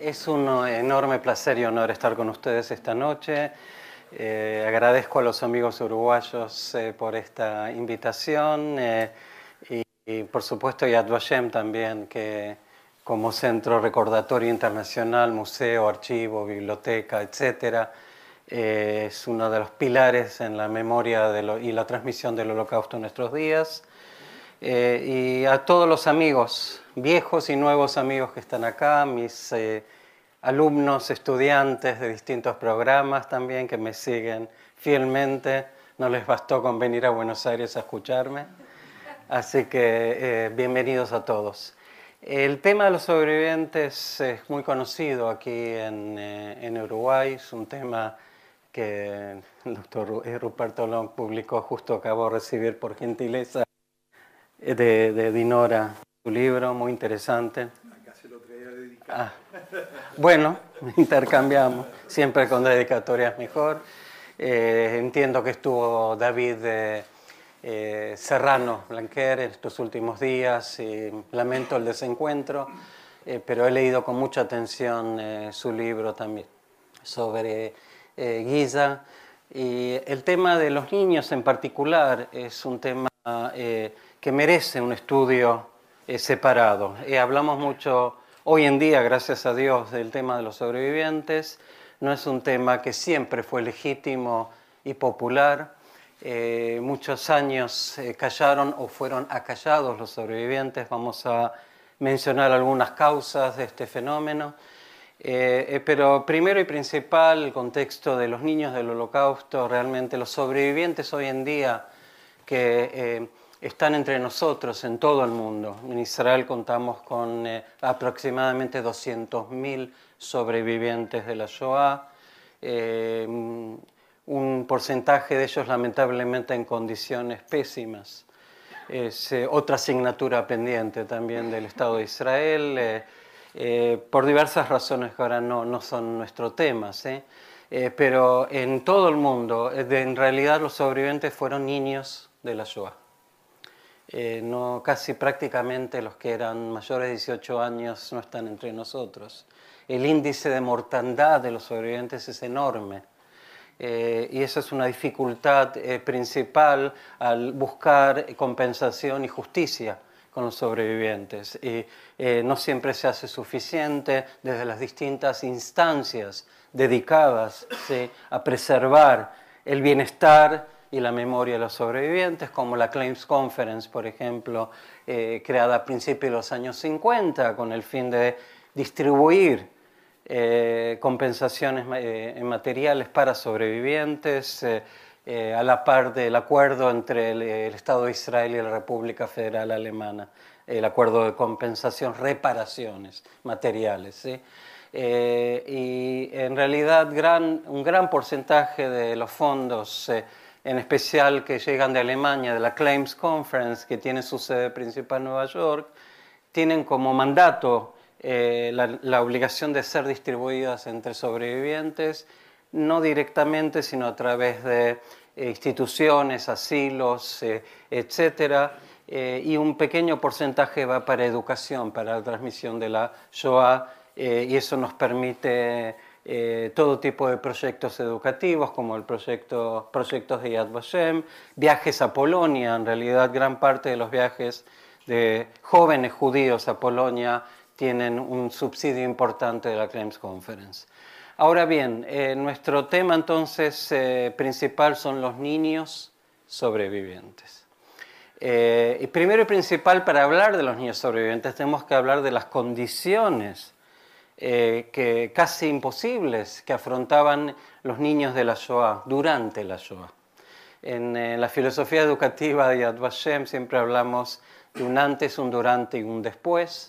Es un enorme placer y honor estar con ustedes esta noche. Agradezco a los amigos uruguayos por esta invitación y por supuesto Yad Vashem también, que como centro recordatorio internacional, museo, archivo, biblioteca, etcétera, es uno de los pilares en la memoria y la transmisión del Holocausto en nuestros días. Y a todos los amigos, viejos y nuevos amigos que están acá, mis alumnos, estudiantes de distintos programas también que me siguen fielmente, no les bastó con venir a Buenos Aires a escucharme, así que bienvenidos a todos. El tema de los sobrevivientes es muy conocido aquí en Uruguay, es un tema que el doctor Ruperto Long publicó, justo acabo de recibir por gentileza de Dinora, su libro, muy interesante. Acá se lo traía dedicado. Bueno, intercambiamos, siempre con dedicatorias mejor. Entiendo que estuvo David Serrano Blanquer en estos últimos días y lamento el desencuentro, pero he leído con mucha atención su libro también sobre Giza. Y el tema de los niños en particular es un tema que merece un estudio separado. Hablamos mucho hoy en día, gracias a Dios, del tema de los sobrevivientes. No es un tema que siempre fue legítimo y popular. Muchos años callaron o fueron acallados los sobrevivientes. Vamos a mencionar algunas causas de este fenómeno. Pero primero y principal, el contexto de los niños del Holocausto, realmente los sobrevivientes hoy en día que están entre nosotros en todo el mundo. En Israel contamos con aproximadamente 200.000 sobrevivientes de la Shoah, un porcentaje de ellos lamentablemente en condiciones pésimas. Es otra asignatura pendiente también del Estado de Israel, por diversas razones que ahora no son nuestro tema, pero en todo el mundo, en realidad los sobrevivientes fueron niños de la Shoah. Casi prácticamente los que eran mayores de 18 años no están entre nosotros. El índice de mortandad de los sobrevivientes es enorme. Y esa es una dificultad principal al buscar compensación y justicia con los sobrevivientes. Y no siempre se hace suficiente desde las distintas instancias dedicadas a preservar el bienestar y la memoria de los sobrevivientes, como la Claims Conference, por ejemplo, creada a principios de los años 50 con el fin de distribuir compensaciones materiales para sobrevivientes a la par del acuerdo entre el Estado de Israel y la República Federal Alemana, el acuerdo de compensación, reparaciones materiales. Y en realidad un gran porcentaje de los fondos, en especial que llegan de Alemania, de la Claims Conference, que tiene su sede principal en Nueva York, tienen como mandato la obligación de ser distribuidas entre sobrevivientes, no directamente, sino a través de instituciones, asilos, etcétera, y un pequeño porcentaje va para educación, para la transmisión de la Shoah, y eso nos permite todo tipo de proyectos educativos, como el proyectos de Yad Vashem, viajes a Polonia. En realidad, gran parte de los viajes de jóvenes judíos a Polonia tienen un subsidio importante de la Claims Conference. Ahora bien, nuestro tema entonces principal son los niños sobrevivientes. Y primero y principal, para hablar de los niños sobrevivientes, tenemos que hablar de las condiciones que casi imposibles que afrontaban los niños de la Shoah, durante la Shoah. En la filosofía educativa de Yad Vashem siempre hablamos de un antes, un durante y un después.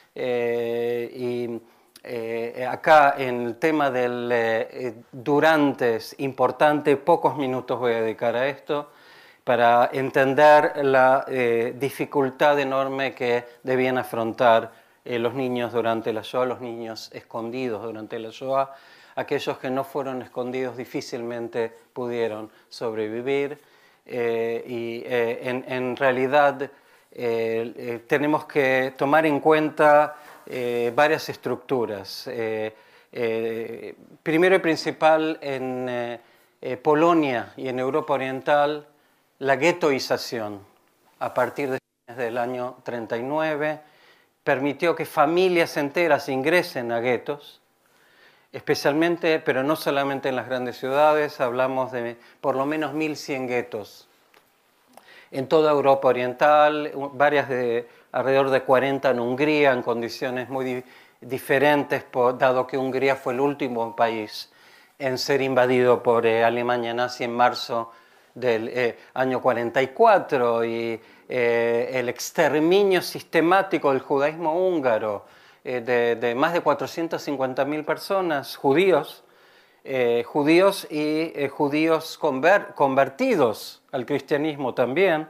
Acá en el tema del durante es importante, pocos minutos voy a dedicar a esto, para entender la dificultad enorme que debían afrontar los niños durante la Shoah, los niños escondidos durante la Shoah. Aquellos que no fueron escondidos difícilmente pudieron sobrevivir y en realidad tenemos que tomar en cuenta varias estructuras. Primero y principal, en Polonia y en Europa Oriental, la guetoización a partir de fines del año 39 permitió que familias enteras ingresen a guetos, especialmente, pero no solamente en las grandes ciudades, hablamos de por lo menos 1.100 guetos en toda Europa Oriental, varias de alrededor de 40 en Hungría, en condiciones muy diferentes, dado que Hungría fue el último país en ser invadido por Alemania nazi en marzo del año 44, y el exterminio sistemático del judaísmo húngaro de más de 450.000 personas, judíos y judíos convertidos al cristianismo también,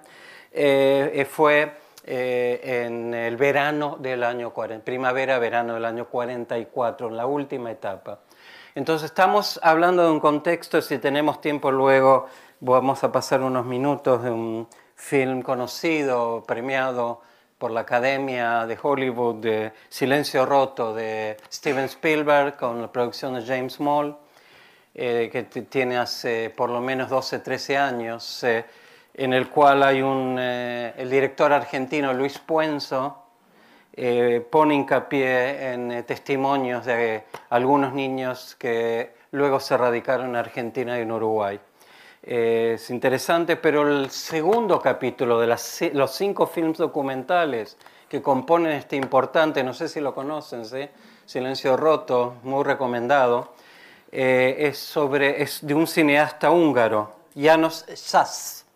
fue en el verano del año 40, primavera-verano del año 44, en la última etapa. Entonces estamos hablando de un contexto, si tenemos tiempo luego vamos a pasar unos minutos de un film conocido, premiado por la Academia de Hollywood, de Silencio Roto, de Steven Spielberg, con la producción de James Moll, que tiene hace por lo menos 12, 13 años, en el cual hay el director argentino Luis Puenzo pone hincapié en testimonios de algunos niños que luego se radicaron en Argentina y en Uruguay. Es interesante, pero el segundo capítulo de los 5 films documentales que componen este importante, no sé si lo conocen, ¿sí? Silencio Roto, muy recomendado, es de un cineasta húngaro, János Sas,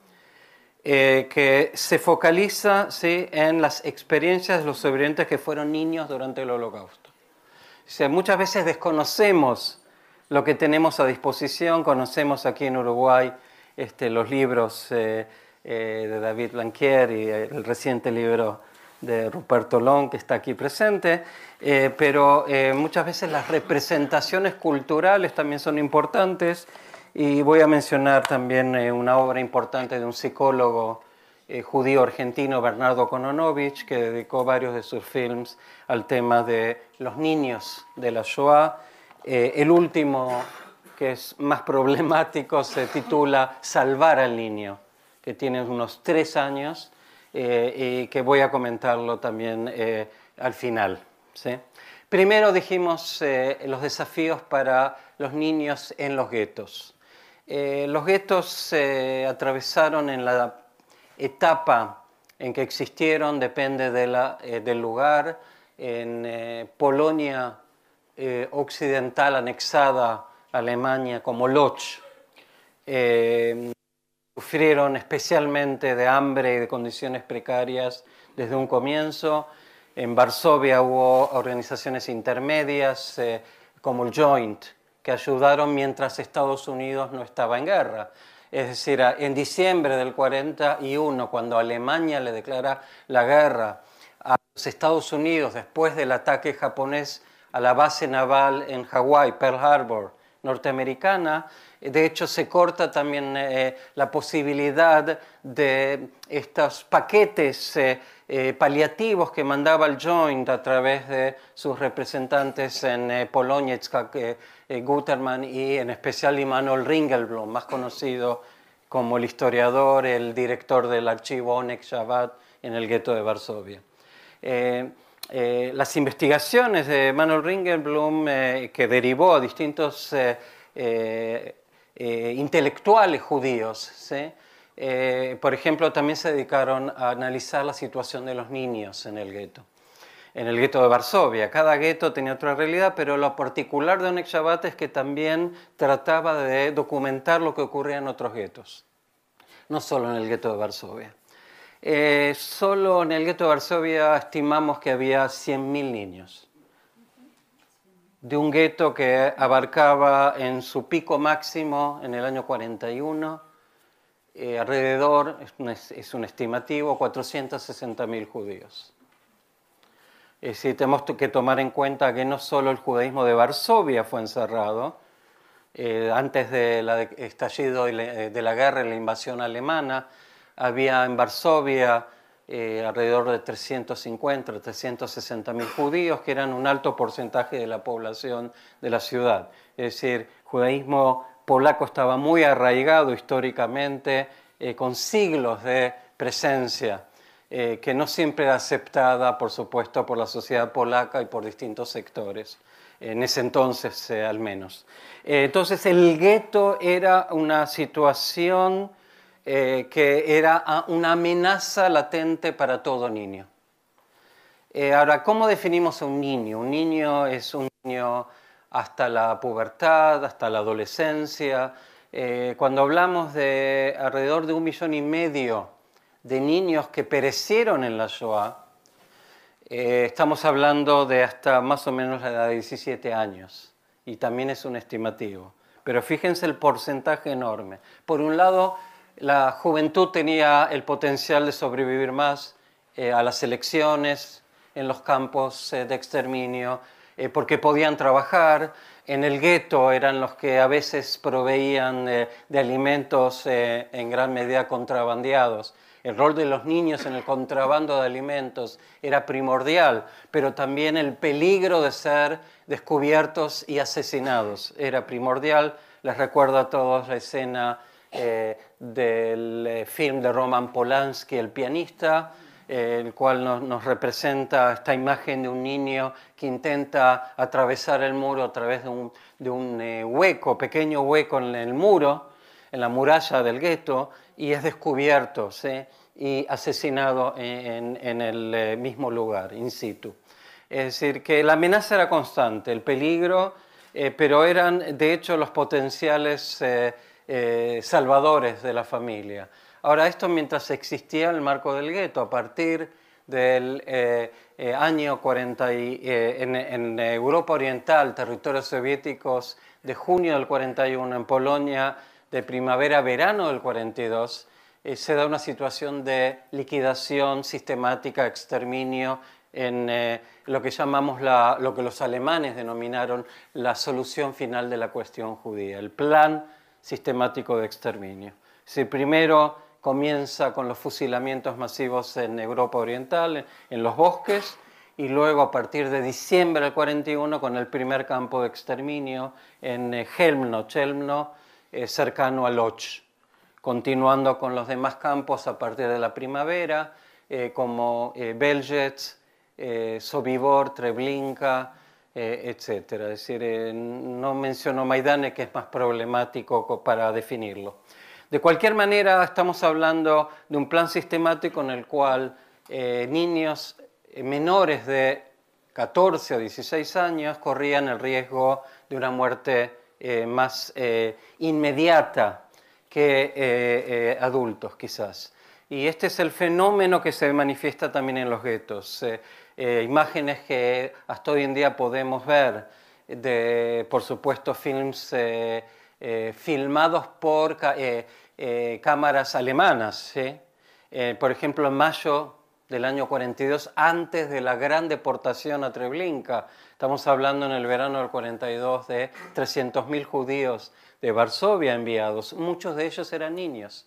que se focaliza, ¿sí?, en las experiencias de los sobrevivientes que fueron niños durante el Holocausto. O sea, muchas veces desconocemos lo que tenemos a disposición. Conocemos aquí en Uruguay los libros de David Blanquier y el reciente libro de Ruperto Long, que está aquí presente, pero muchas veces las representaciones culturales también son importantes, y voy a mencionar también una obra importante de un psicólogo judío argentino, Bernardo Kononovich, que dedicó varios de sus films al tema de los niños de la Shoah. El último, que es más problemático, se titula Salvar al niño, que tiene unos 3 años, y que voy a comentarlo también al final, ¿sí? Primero dijimos los desafíos para los niños en los guetos. Los guetos se atravesaron en la etapa en que existieron, depende del lugar. En Polonia occidental anexada a Alemania como Lodz, sufrieron especialmente de hambre y de condiciones precarias desde un comienzo. En Varsovia hubo organizaciones intermedias como el Joint, que ayudaron mientras Estados Unidos no estaba en guerra. Es decir, en diciembre del 41, cuando Alemania le declara la guerra a los Estados Unidos después del ataque japonés a la base naval en Hawái, Pearl Harbor, norteamericana, de hecho se corta también la posibilidad de estos paquetes paliativos que mandaba el Joint a través de sus representantes en Polonia, Itzhak Guterman, y en especial Immanuel Ringelblum, más conocido como el historiador, el director del archivo Onek Shabbat en el gueto de Varsovia. Las investigaciones de Immanuel Ringelblum, que derivó a distintos intelectuales judíos, ¿sí? Por ejemplo, también se dedicaron a analizar la situación de los niños en el gueto de Varsovia. Cada gueto tenía otra realidad, pero lo particular de Onek Shabbat es que también trataba de documentar lo que ocurría en otros guetos, no solo en el gueto de Varsovia. Solo en el gueto de Varsovia estimamos que había 100.000 niños, de un gueto que abarcaba en su pico máximo en el año 41 alrededor, es un estimativo, 460.000 judíos. Es decir, tenemos que tomar en cuenta que no solo el judaísmo de Varsovia fue encerrado, antes del estallido de la guerra y la invasión alemana, había en Varsovia alrededor de 350, 360 mil judíos, que eran un alto porcentaje de la población de la ciudad. Es decir, el judaísmo polaco estaba muy arraigado históricamente, con siglos de presencia, que no siempre era aceptada, por supuesto, por la sociedad polaca y por distintos sectores, en ese entonces al menos. Entonces el gueto era una situación que era una amenaza latente para todo niño. Ahora, ¿cómo definimos a un niño? Un niño es un niño hasta la pubertad, hasta la adolescencia. Cuando hablamos de alrededor de 1,5 millones de niños que perecieron en la Shoah, estamos hablando de hasta más o menos la edad de 17 años, y también es un estimativo. Pero fíjense el porcentaje enorme. Por un lado, la juventud tenía el potencial de sobrevivir más a las elecciones en los campos de exterminio, porque podían trabajar. En el gueto eran los que a veces proveían de alimentos en gran medida contrabandeados. El rol de los niños en el contrabando de alimentos era primordial, pero también el peligro de ser descubiertos y asesinados era primordial. Les recuerdo a todos la escena del film de Roman Polanski, El pianista, el cual nos representa esta imagen de un niño que intenta atravesar el muro a través de un hueco, pequeño hueco en el muro, en la muralla del gueto, y es descubierto, ¿sí?, y asesinado en el mismo lugar, in situ. Es decir, que la amenaza era constante, el peligro, pero eran de hecho los potenciales salvadores de la familia. Ahora, esto mientras existía el marco del gueto. A partir del año 40 en Europa Oriental, territorios soviéticos, de junio del 41, en Polonia de primavera-verano del 42, se da una situación de liquidación sistemática, exterminio, en lo que llamamos lo que los alemanes denominaron la solución final de la cuestión judía, el plan sistemático de exterminio. Si primero comienza con los fusilamientos masivos en Europa Oriental, en los bosques, y luego a partir de diciembre del 41 con el primer campo de exterminio en Chelmno, cercano a Lodz, continuando con los demás campos a partir de la primavera, como Belzec, Sobibor, Treblinka, etc. Es decir, no menciono Maidane, que es más problemático para definirlo. De cualquier manera, estamos hablando de un plan sistemático en el cual niños menores de 14 o 16 años corrían el riesgo de una muerte más inmediata que adultos, quizás. Y este es el fenómeno que se manifiesta también en los guetos. Imágenes que hasta hoy en día podemos ver de, por supuesto, films filmados por cámaras alemanas, ¿sí? Por ejemplo, en mayo del año 42, antes de la gran deportación a Treblinka. Estamos hablando en el verano del 42 de 300.000 judíos de Varsovia enviados. Muchos de ellos eran niños.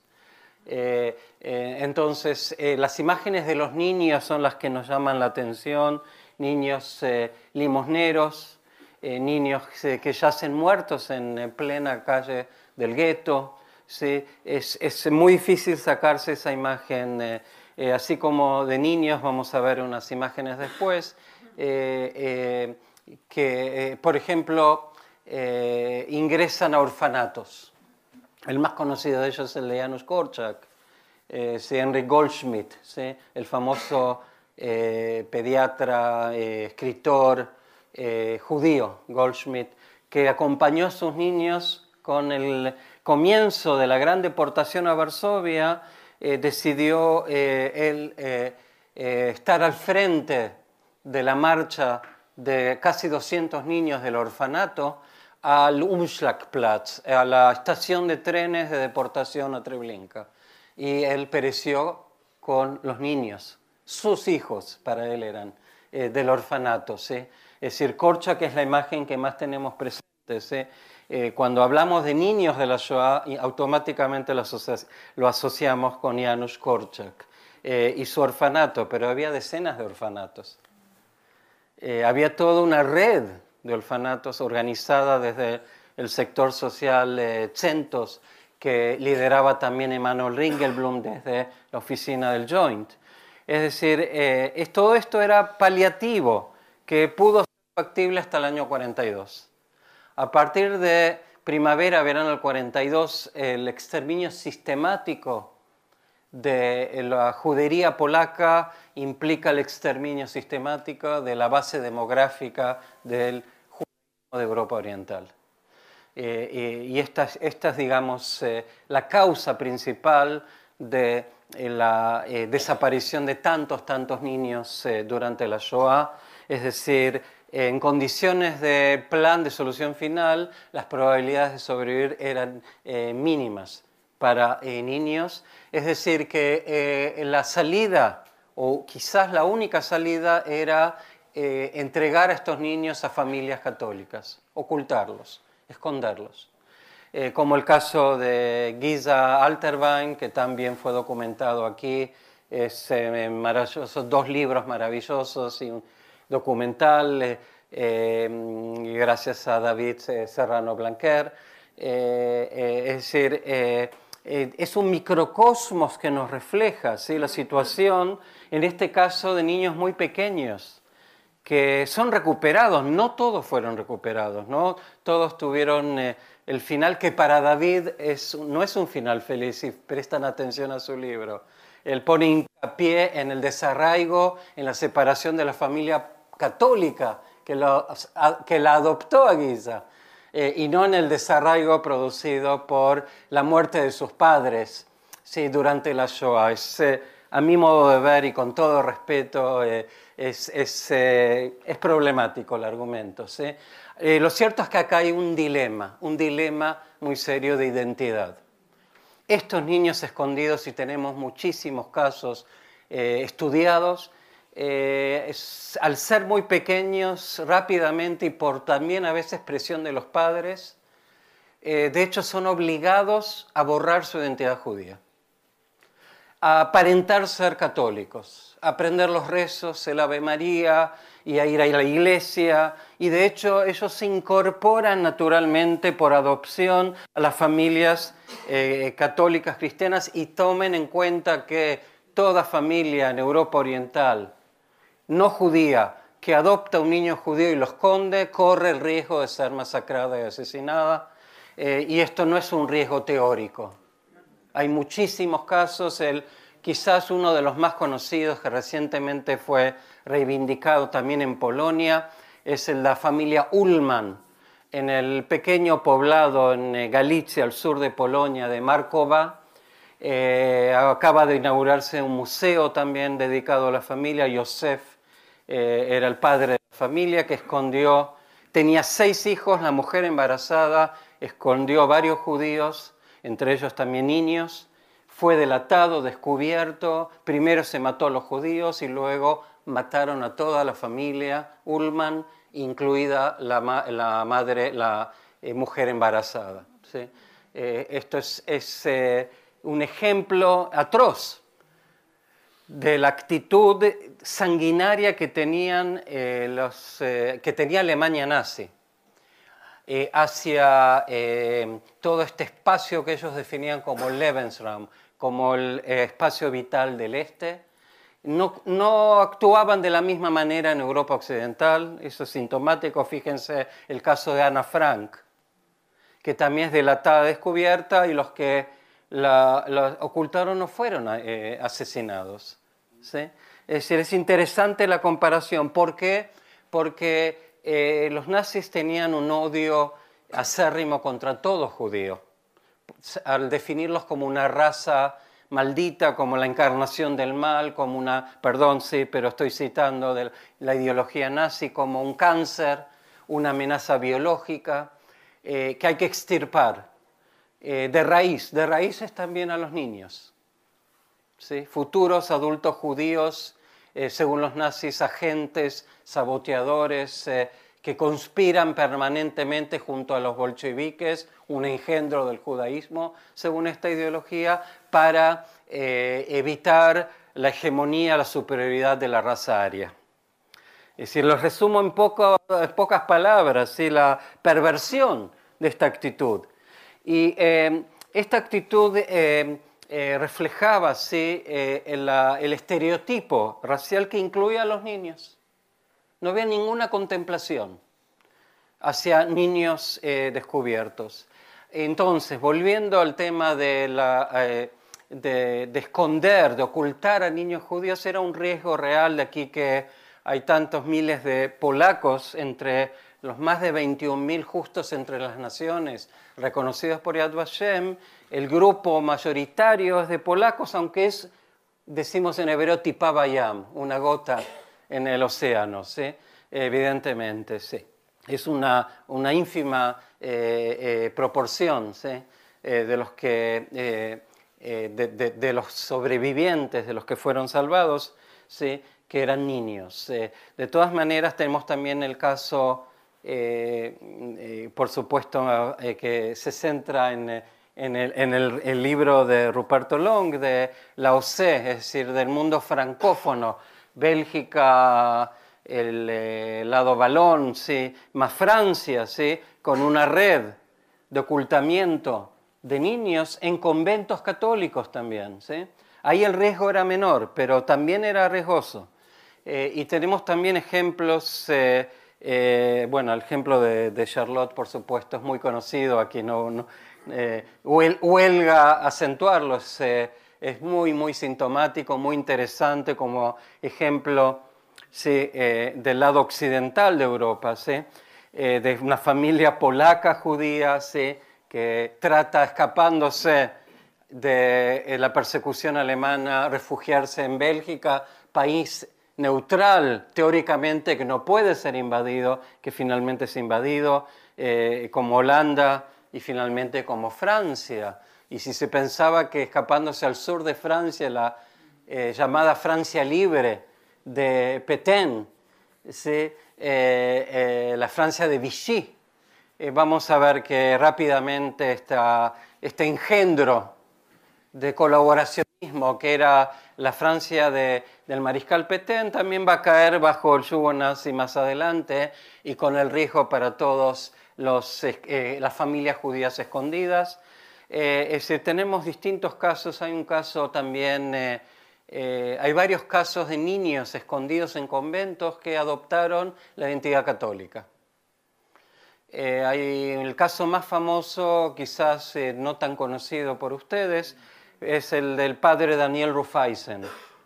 Entonces, las imágenes de los niños son las que nos llaman la atención. Niños limosneros, niños que yacen muertos en plena calle del gueto. ¿Sí? Es muy difícil sacarse esa imagen. Así como de niños, vamos a ver unas imágenes después, que, por ejemplo, ingresan a orfanatos. El más conocido de ellos es el de Janusz Korczak, Henry Goldschmidt, ¿sí?, el famoso pediatra, escritor judío Goldschmidt, que acompañó a sus niños con el comienzo de la gran deportación a Varsovia. Decidió él estar al frente de la marcha de casi 200 niños del orfanato al Umschlagplatz, a la estación de trenes de deportación a Treblinka. Y él pereció con los niños, sus hijos para él eran, del orfanato, ¿sí? Es decir, Korczak es la imagen que más tenemos presente, ¿sí? Cuando hablamos de niños de la Shoah, automáticamente lo asociamos con Janusz Korczak. y su orfanato, pero había decenas de orfanatos. Había toda una red de orfanatos organizada desde el sector social Centos, que lideraba también Emanuel Ringelblum desde la oficina del Joint. Es decir, todo esto era paliativo, que pudo ser factible hasta el año 42. A partir de primavera-verano del 42, el exterminio sistemático de la judería polaca implica el exterminio sistemático de la base demográfica del judaísmo de Europa Oriental. Y esta es, digamos, la causa principal de la desaparición de tantos niños durante la Shoah. Es decir, en condiciones de plan de solución final, las probabilidades de sobrevivir eran mínimas para niños. Es decir, que la salida, o quizás la única salida, era entregar a estos niños a familias católicas, ocultarlos, esconderlos. Como el caso de Giza Alterwein, que también fue documentado aquí. Es maravilloso, 2 libros maravillosos y un documental, y gracias a David Serrano Blanquer. Es decir, es un microcosmos que nos refleja, ¿sí?, la situación, en este caso de niños muy pequeños, que son recuperados. No todos fueron recuperados, no todos tuvieron el final que para David no es un final feliz, si prestan atención a su libro. Él pone hincapié en el desarraigo, en la separación de la familia católica que la adoptó a Giza, y no en el desarraigo producido por la muerte de sus padres, sí, durante la Shoah. A mi modo de ver y con todo respeto, es problemático el argumento, ¿sí? Lo cierto es que acá hay un dilema muy serio de identidad. Estos niños escondidos, y tenemos muchísimos casos estudiados, al ser muy pequeños, rápidamente, y por también a veces presión de los padres, de hecho son obligados a borrar su identidad judía, a aparentar ser católicos, a aprender los rezos, el Ave María, y a ir a la iglesia, y de hecho ellos se incorporan naturalmente por adopción a las familias católicas cristianas, y tomen en cuenta que toda familia en Europa Oriental no judía que adopta un niño judío y lo esconde corre el riesgo de ser masacrada y asesinada, y esto no es un riesgo teórico. Hay muchísimos casos. Quizás uno de los más conocidos, que recientemente fue reivindicado también en Polonia, es el de la familia Ullman, en el pequeño poblado en Galicia, al sur de Polonia, de Markowa. Acaba de inaugurarse un museo también dedicado a la familia. Yosef era el padre de la familia, que tenía 6 hijos, la mujer embarazada, escondió varios judíos, entre ellos también niños. Fue delatado, descubierto. Primero se mató a los judíos y luego mataron a toda la familia Ullman, incluida la madre, la mujer embarazada, ¿sí? Esto es un ejemplo atroz de la actitud sanguinaria que tenía Alemania nazi hacia todo este espacio que ellos definían como Lebensraum, como el espacio vital del Este. No actuaban de la misma manera en Europa Occidental. Eso es sintomático. Fíjense el caso de Ana Frank, que también es delatada, descubierta, y los que la ocultaron no fueron asesinados, ¿sí? Es decir, es interesante la comparación. ¿Por qué? Porque los nazis tenían un odio acérrimo contra todo judío, al definirlos como una raza maldita, como la encarnación del mal, como perdón, sí, pero estoy citando de la ideología nazi, como un cáncer, una amenaza biológica que hay que extirpar de raíces también a los niños, ¿sí? Futuros adultos judíos, según los nazis, agentes, saboteadores, que conspiran permanentemente junto a los bolcheviques, un engendro del judaísmo, según esta ideología, para evitar la hegemonía, la superioridad de la raza aria. Es decir, lo resumo en pocas palabras, ¿sí? La perversión de esta actitud. Y esta actitud reflejaba, ¿sí? El estereotipo racial que incluía a los niños. No había ninguna contemplación hacia niños descubiertos. Entonces, volviendo al tema de esconder, de ocultar a niños judíos, era un riesgo real. De aquí que hay tantos miles de polacos entre los más de 21.000 justos entre las naciones reconocidos por Yad Vashem. El grupo mayoritario es de polacos, aunque es, decimos en hebreo, tipá bayam, una gota en el océano, ¿sí? Evidentemente, sí. Es una ínfima proporción, ¿sí? De los sobrevivientes, de los que fueron salvados, ¿sí? Que eran niños. De todas maneras, tenemos también el caso, por supuesto, que se centra en el libro de Ruperto Long, de la OCE, es decir, del mundo francófono, Bélgica, el lado balón, ¿sí? Más Francia, ¿sí? Con una red de ocultamiento de niños en conventos católicos también, ¿sí? Ahí el riesgo era menor, pero también era riesgoso. Y tenemos también ejemplos, bueno, el ejemplo de Charlotte, por supuesto, es muy conocido, aquí huelga acentuarlo, es muy sintomático, muy interesante como ejemplo, ¿sí? Del lado occidental de Europa, ¿sí? De una familia polaca judía, ¿sí? Que trata, escapándose de la persecución alemana, refugiarse en Bélgica, país neutral teóricamente que no puede ser invadido, que finalmente es invadido, como Holanda y finalmente como Francia. Y si se pensaba que escapándose al sur de Francia, la llamada Francia libre de Pétain, ¿sí? La Francia de Vichy, vamos a ver que rápidamente este engendro de colaboracionismo que era la Francia del mariscal Pétain también va a caer bajo el yugo nazi más adelante y con el riesgo para todos las familias judías escondidas. Es decir, tenemos distintos casos. Hay un caso también, hay varios casos de niños escondidos en conventos que adoptaron la identidad católica. Hay el caso más famoso, quizás no tan conocido por ustedes, es el del padre Daniel Rufeisen.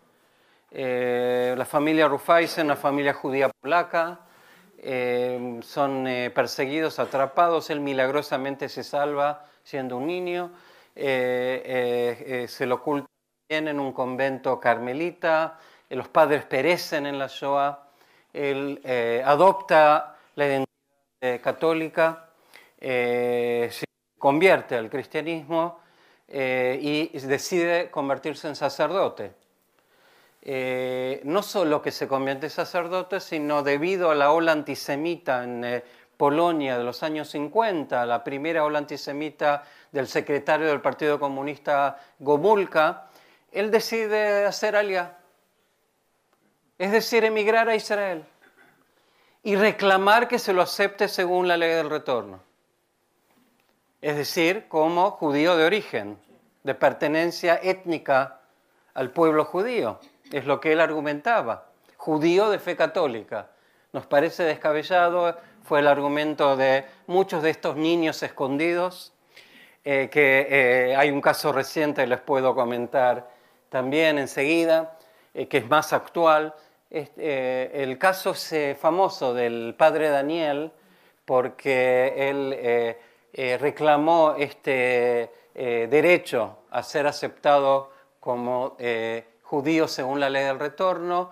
La familia Rufeisen, una familia judía polaca, son perseguidos, atrapados. Él milagrosamente se salva siendo un niño. Se lo oculta bien en un convento carmelita. Los padres perecen en la Shoah. Él adopta la identidad católica, se convierte al cristianismo y decide convertirse en sacerdote. No solo que se convierte en sacerdote, sino debido a la ola antisemita en Polonia de los años 50, la primera ola antisemita del secretario del Partido Comunista Gomulka, él decide hacer aliyá, es decir, emigrar a Israel y reclamar que se lo acepte según la ley del retorno. Es decir, como judío de origen, de pertenencia étnica al pueblo judío. Es lo que él argumentaba. Judío de fe católica. Nos parece descabellado, fue el argumento de muchos de estos niños escondidos, hay un caso reciente, les puedo comentar también enseguida, que es más actual. El caso es famoso del padre Daniel, porque él reclamó este derecho a ser aceptado como judío según la ley del retorno.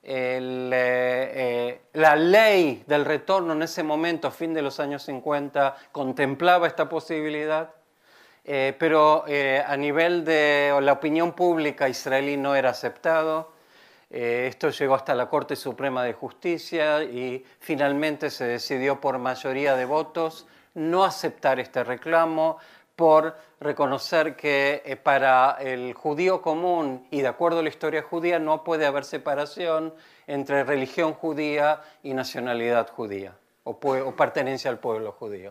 La ley del retorno en ese momento, fin de los años 50, contemplaba esta posibilidad, pero a nivel de la opinión pública israelí no era aceptado. Esto llegó hasta la Corte Suprema de Justicia y finalmente se decidió por mayoría de votos no aceptar este reclamo por reconocer que para el judío común y de acuerdo a la historia judía no puede haber separación entre religión judía y nacionalidad judía o pertenencia al pueblo judío.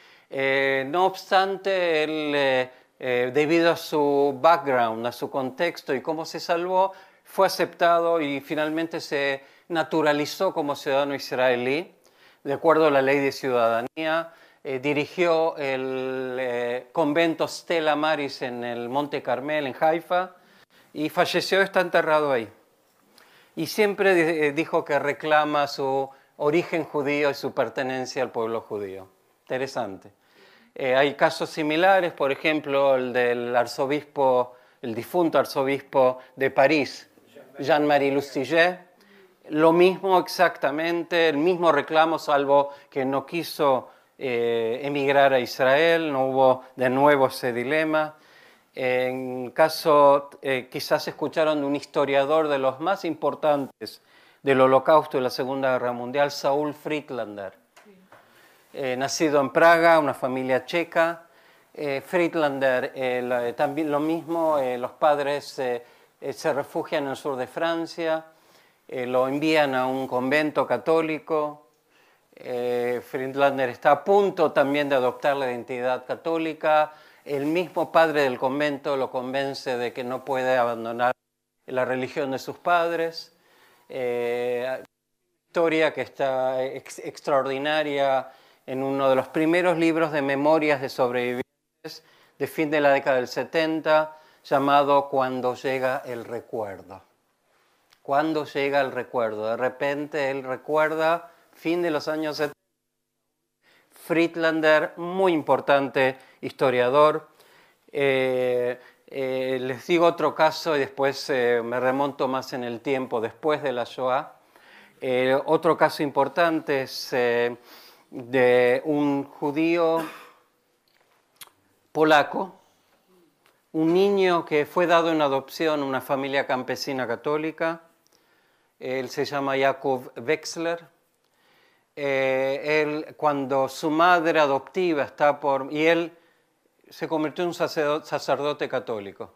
No obstante, él, debido a su background, a su contexto y cómo se salvó, fue aceptado y finalmente se naturalizó como ciudadano israelí, de acuerdo a la ley de ciudadanía. Dirigió el convento Stella Maris en el Monte Carmel, en Haifa, y falleció, está enterrado ahí. Y siempre dijo que reclama su origen judío y su pertenencia al pueblo judío. Interesante. Hay casos similares, por ejemplo, el del arzobispo, el difunto arzobispo de París, Jean-Marie Lustiger. Lo mismo exactamente, el mismo reclamo, salvo que no quiso emigrar a Israel, no hubo de nuevo ese dilema. En caso, quizás escucharon de un historiador de los más importantes del Holocausto y la Segunda Guerra Mundial, Saul Friedlander. Nacido en Praga, una familia checa. Friedlander, también lo mismo, los padres se refugian en el sur de Francia, lo envían a un convento católico. Friedlander está a punto también de adoptar la identidad católica. El mismo padre del convento lo convence de que no puede abandonar la religión de sus padres. Historia que está extraordinaria en uno de los primeros libros de memorias de sobrevivientes de fin de la década del 70, llamado Cuando llega el recuerdo. Cuando llega el recuerdo. De repente él recuerda, fin de los años 70. Friedlander, muy importante historiador. Les digo otro caso y después me remonto más en el tiempo, después de la Shoah. Otro caso importante es de un judío polaco, un niño que fue dado en adopción a una familia campesina católica. Él se llama Jakub Wexler. Él, cuando su madre adoptiva está por... y él se convirtió en un sacerdote católico.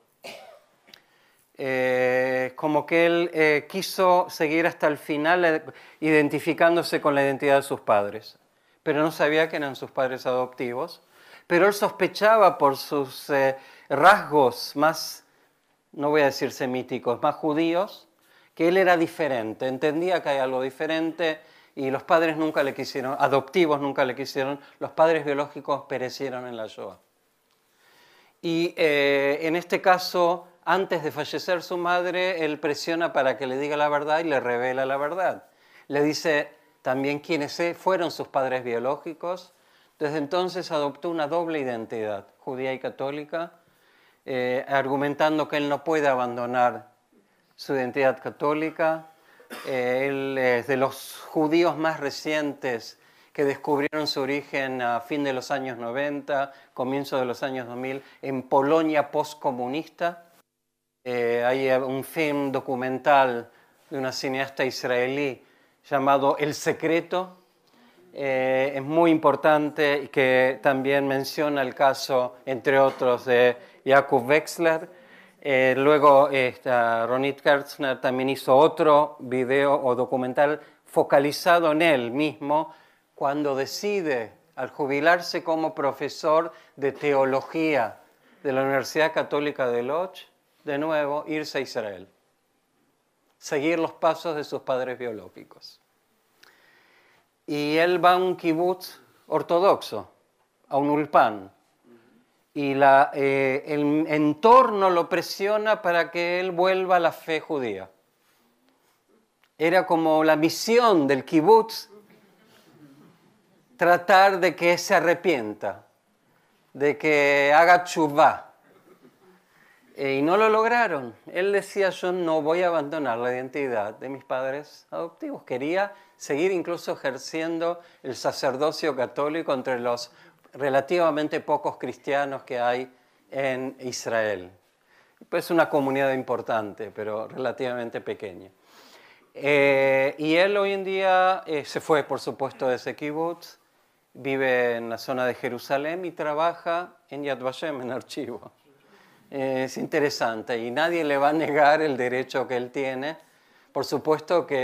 Como que él quiso seguir hasta el final identificándose con la identidad de sus padres, pero no sabía que eran sus padres adoptivos. Pero él sospechaba por sus rasgos más, no voy a decir semíticos, más judíos, que él era diferente, entendía que hay algo diferente y los padres nunca le quisieron, adoptivos nunca le quisieron, los padres biológicos perecieron en la Shoah. Y en este caso, antes de fallecer su madre, él presiona para que le diga la verdad y le revela la verdad. Le dice también quiénes fueron sus padres biológicos. Desde entonces adoptó una doble identidad, judía y católica, argumentando que él no puede abandonar su identidad católica. Él es de los judíos más recientes que descubrieron su origen a fin de los años 90, comienzo de los años 2000, en Polonia postcomunista. Hay un film documental de una cineasta israelí llamado El Secreto. Es muy importante y que también menciona el caso, entre otros, de Jakub Wexler. Luego Ronit Kertzner también hizo otro video o documental focalizado en él mismo cuando decide, al jubilarse como profesor de teología de la Universidad Católica de Lodz, de nuevo irse a Israel, seguir los pasos de sus padres biológicos. Y él va a un kibutz ortodoxo, a un ulpan, y el entorno lo presiona para que él vuelva a la fe judía. Era como la misión del kibutz tratar de que se arrepienta, de que haga tshuvá. Y no lo lograron. Él decía, yo no voy a abandonar la identidad de mis padres adoptivos. Quería seguir incluso ejerciendo el sacerdocio católico entre los relativamente pocos cristianos que hay en Israel. Pues es una comunidad importante, pero relativamente pequeña. Y él hoy en día se fue, por supuesto, de ese kibutz, vive en la zona de Jerusalén y trabaja en Yad Vashem, en archivo. Es interesante y nadie le va a negar el derecho que él tiene. Por supuesto que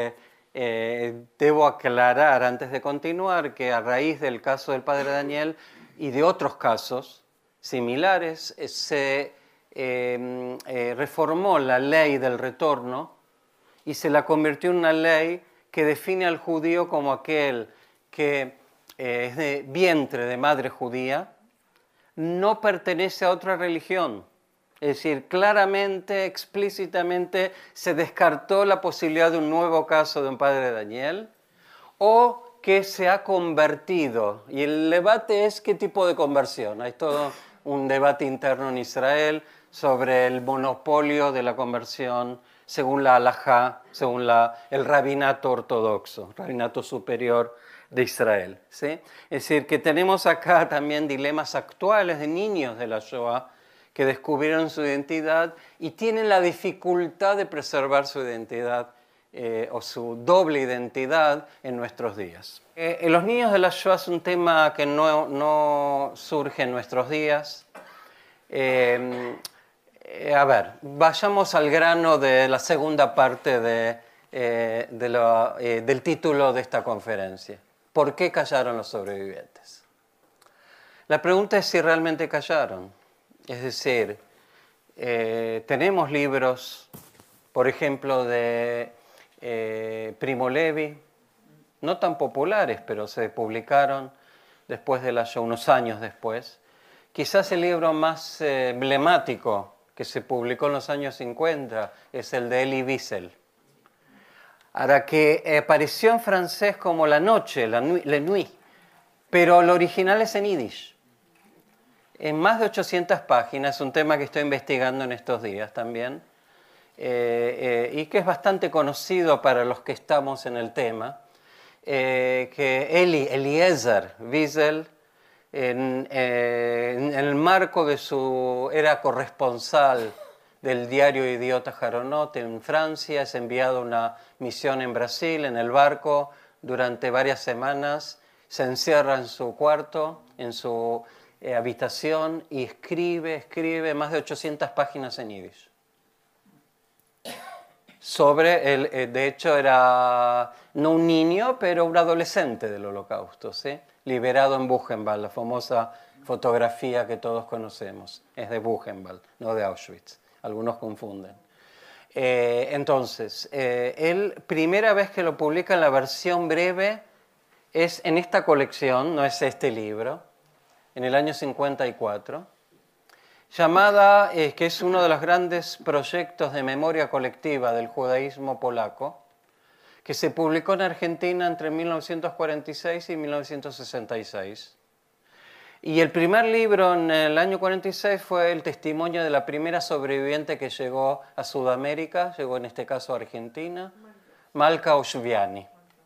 debo aclarar antes de continuar que a raíz del caso del padre Daniel y de otros casos similares se reformó la ley del retorno y se la convirtió en una ley que define al judío como aquel que es de vientre de madre judía, no pertenece a otra religión. Es decir, claramente, explícitamente se descartó la posibilidad de un nuevo caso de un padre Daniel o que se ha convertido. Y el debate es qué tipo de conversión. Hay todo un debate interno en Israel sobre el monopolio de la conversión según la halajá, según el rabinato ortodoxo, rabinato superior de Israel, ¿sí? Es decir, que tenemos acá también dilemas actuales de niños de la Shoah que descubrieron su identidad y tienen la dificultad de preservar su identidad o su doble identidad en nuestros días. Los niños de la Shoah es un tema que no surge en nuestros días. A ver, vayamos al grano de la segunda parte del título de esta conferencia. ¿Por qué callaron los sobrevivientes? La pregunta es si realmente callaron. Es decir, tenemos libros, por ejemplo, de Primo Levi, no tan populares, pero se publicaron después de la Shoah, unos años después. Quizás el libro más emblemático que se publicó en los años 50 es el de Elie Wiesel. Ahora, que apareció en francés como La Noche, La Nuit, pero el original es en yiddish. En más de 800 páginas, un tema que estoy investigando en estos días también, y que es bastante conocido para los que estamos en el tema, que Eliezer Wiesel, en el marco de era corresponsal del diario Idiota Jaronot en Francia, es enviado a una misión en Brasil, en el barco, durante varias semanas, se encierra en su cuarto, en su habitación y escribe más de 800 páginas en yiddish. De hecho era no un niño, pero un adolescente del Holocausto, ¿sí? Liberado en Buchenwald, la famosa fotografía que todos conocemos, es de Buchenwald, no de Auschwitz, algunos confunden. Entonces, él, primera vez que lo publica en la versión breve, es en esta colección, no es este libro, en el año 54, llamada, que es uno de los grandes proyectos de memoria colectiva del judaísmo polaco, que se publicó en Argentina entre 1946 y 1966. Y el primer libro en el año 46 fue el testimonio de la primera sobreviviente que llegó a Sudamérica, llegó en este caso a Argentina, Malka Oshviani,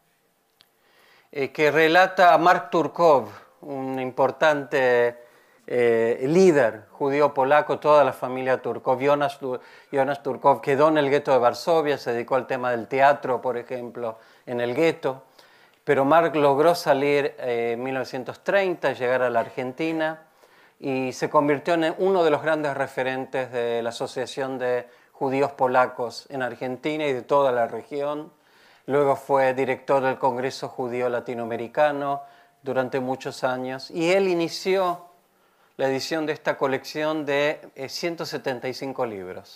que relata a Mark Turkov, un importante líder judío polaco, toda la familia Turkov. Jonas Turkov quedó en el gueto de Varsovia, se dedicó al tema del teatro, por ejemplo, en el gueto. Pero Mark logró salir en 1930, llegar a la Argentina y se convirtió en uno de los grandes referentes de la Asociación de Judíos Polacos en Argentina y de toda la región. Luego fue director del Congreso Judío Latinoamericano durante muchos años y él inició la edición de esta colección de 175 libros.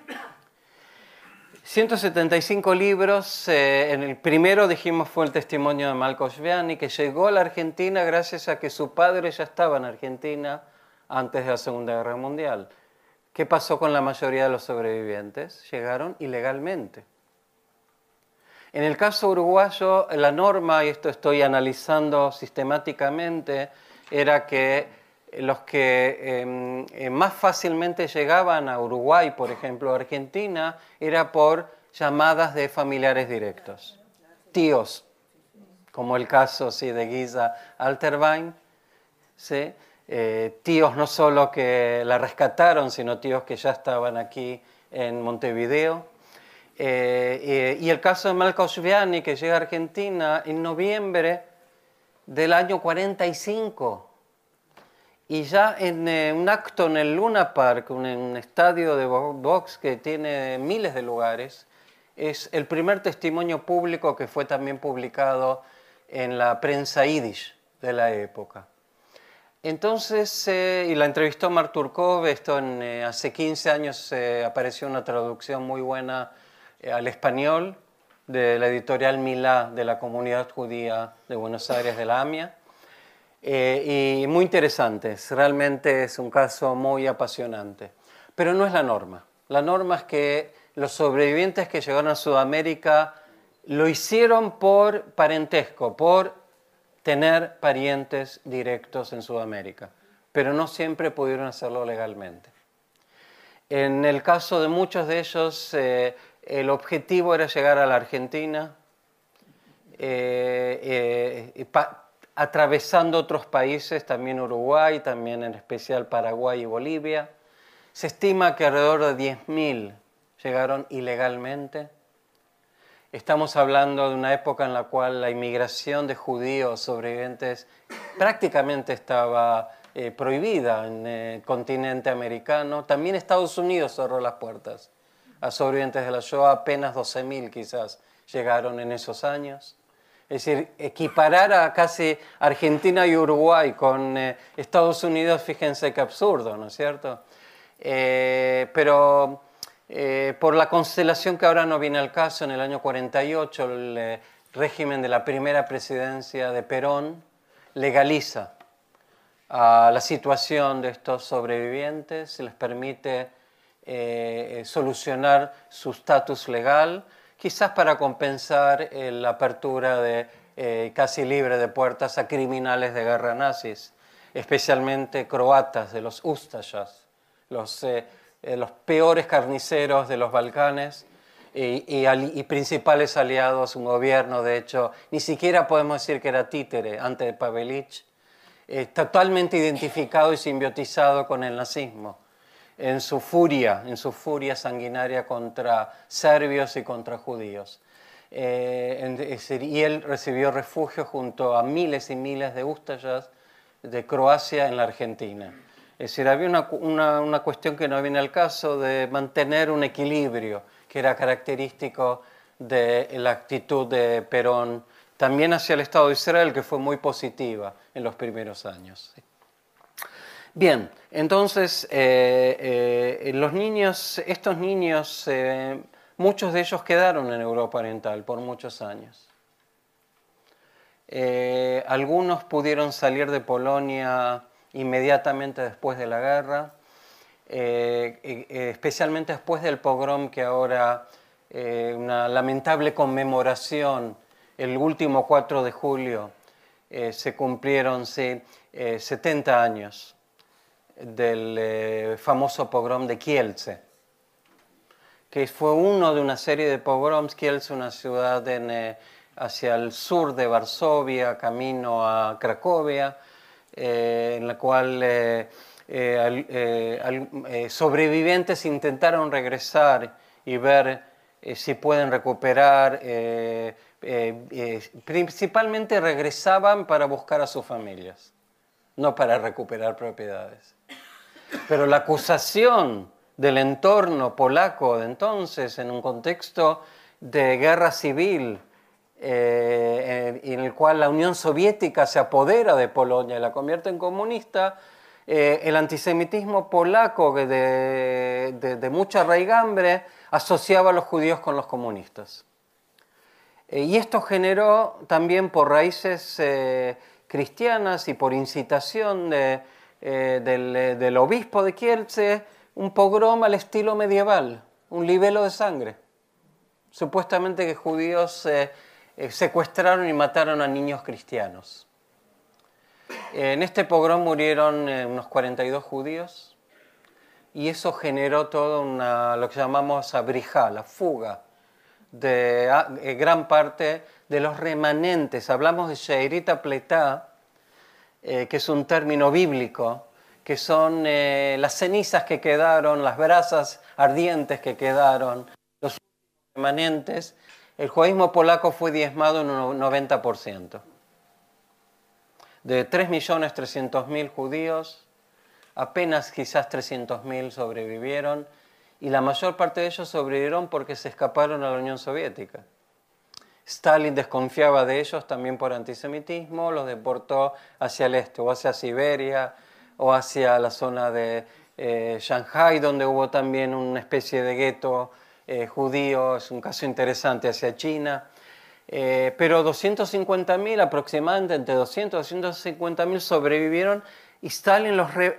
175 libros, en el primero dijimos fue el testimonio de Malka Oshviani, que llegó a la Argentina gracias a que su padre ya estaba en Argentina antes de la Segunda Guerra Mundial. ¿Qué pasó con la mayoría de los sobrevivientes? Llegaron ilegalmente. En el caso uruguayo, la norma, y esto estoy analizando sistemáticamente, era que los que más fácilmente llegaban a Uruguay, por ejemplo, a Argentina, era por llamadas de familiares directos. Tíos, como el caso sí, de Giza Alterwein, ¿sí? Tíos no solo que la rescataron, sino tíos que ya estaban aquí en Montevideo. Y el caso de Malka Oshviani, que llega a Argentina en noviembre del año 45. Y ya en un acto en el Luna Park, un estadio de box que tiene miles de lugares, es el primer testimonio público que fue también publicado en la prensa yiddish de la época. Entonces, y la entrevistó Mark Turkov, hace 15 años apareció una traducción muy buena al español de la editorial Milá de la comunidad judía de Buenos Aires de la AMIA. Y muy interesante, realmente es un caso muy apasionante. Pero no es la norma. La norma es que los sobrevivientes que llegaron a Sudamérica lo hicieron por parentesco, por tener parientes directos en Sudamérica, pero no siempre pudieron hacerlo legalmente. En el caso de muchos de ellos, el objetivo era llegar a la Argentina, atravesando otros países, también Uruguay, también en especial Paraguay y Bolivia. Se estima que alrededor de 10.000 llegaron ilegalmente. Estamos hablando de una época en la cual la inmigración de judíos sobrevivientes prácticamente estaba prohibida en el continente americano. También Estados Unidos cerró las puertas a sobrevivientes de la Shoah, apenas 12.000 quizás llegaron en esos años. Es decir, equiparar a casi Argentina y Uruguay con Estados Unidos, fíjense qué absurdo, ¿no es cierto? Pero por la constelación que ahora no viene al caso, en el año 48 el régimen de la primera presidencia de Perón legaliza la situación de estos sobrevivientes, les permite solucionar su estatus legal, quizás para compensar la apertura de casi libre de puertas a criminales de guerra nazis, especialmente croatas de los Ustashas, los peores carniceros de los Balcanes y principales aliados, un gobierno, de hecho, ni siquiera podemos decir que era títere antes de Pavelić, totalmente identificado y simbiotizado con el nazismo, en su furia sanguinaria contra serbios y contra judíos. Y él recibió refugio junto a miles y miles de Ustashas de Croacia en la Argentina. Es decir, había una cuestión que no viene al caso de mantener un equilibrio que era característico de la actitud de Perón, también hacia el Estado de Israel, que fue muy positiva en los primeros años. Bien, entonces, estos niños, muchos de ellos quedaron en Europa Oriental por muchos años. Algunos pudieron salir de Polonia inmediatamente después de la guerra, especialmente después del pogrom que ahora, una lamentable conmemoración, el último 4 de julio, se cumplieron 70 años del famoso pogrom de Kielce, que fue uno de una serie de pogroms. Kielce, una ciudad hacia el sur de Varsovia, camino a Cracovia, en la cual sobrevivientes intentaron regresar y ver si pueden recuperar, principalmente regresaban para buscar a sus familias, no para recuperar propiedades. Pero la acusación del entorno polaco de entonces, en un contexto de guerra civil, en el cual la Unión Soviética se apodera de Polonia y la convierte en comunista, el antisemitismo polaco de mucha raigambre asociaba a los judíos con los comunistas. Y esto generó también por raíces cristianas y por incitación del obispo de Kielce un pogrom al estilo medieval, un libelo de sangre. Supuestamente que judíos secuestraron y mataron a niños cristianos. En este pogrom murieron unos 42 judíos y eso generó todo lo que llamamos abrijá, la fuga de gran parte de los remanentes. Hablamos de sheirita pletá, que es un término bíblico, que son las cenizas que quedaron, las brasas ardientes que quedaron, los remanentes. El judaísmo polaco fue diezmado en un 90%. De 3.300.000 judíos, apenas quizás 300.000 sobrevivieron, y la mayor parte de ellos sobrevivieron porque se escaparon a la Unión Soviética. Stalin desconfiaba de ellos también por antisemitismo, los deportó hacia el este, o hacia Siberia, o hacia la zona de Shanghái, donde hubo también una especie de gueto judío, es un caso interesante, hacia China. Pero 250.000 aproximadamente, entre 200 y 250.000 sobrevivieron, y Stalin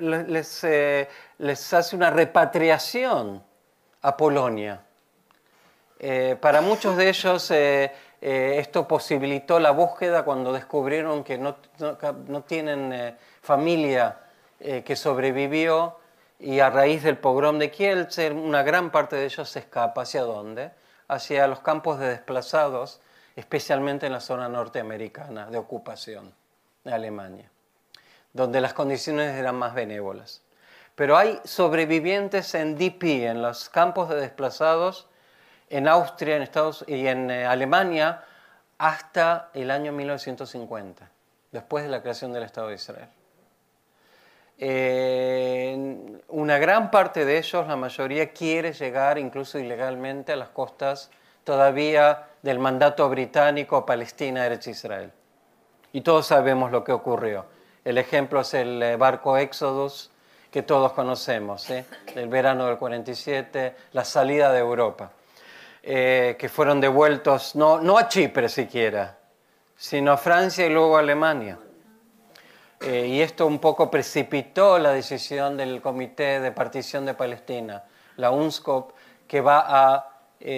les hace una repatriación a Polonia. Para muchos de ellos esto posibilitó la búsqueda cuando descubrieron que no tienen familia que sobrevivió, y a raíz del pogrom de Kielce una gran parte de ellos se escapa. ¿Hacia dónde? Hacia los campos de desplazados, especialmente en la zona norteamericana de ocupación de Alemania, donde las condiciones eran más benévolas. Pero hay sobrevivientes en DP, en los campos de desplazados, en Austria, en Estados y en Alemania, hasta el año 1950, después de la creación del Estado de Israel. Una gran parte de ellos, la mayoría, quiere llegar incluso ilegalmente a las costas todavía del mandato británico, Palestina, Eretz Israel. Y todos sabemos lo que ocurrió. El ejemplo es el barco Exodus, que todos conocemos, del verano del 47, la salida de Europa, que fueron devueltos no a Chipre siquiera, sino a Francia y luego a Alemania. Y esto un poco precipitó la decisión del Comité de Partición de Palestina, la UNSCOP, que va a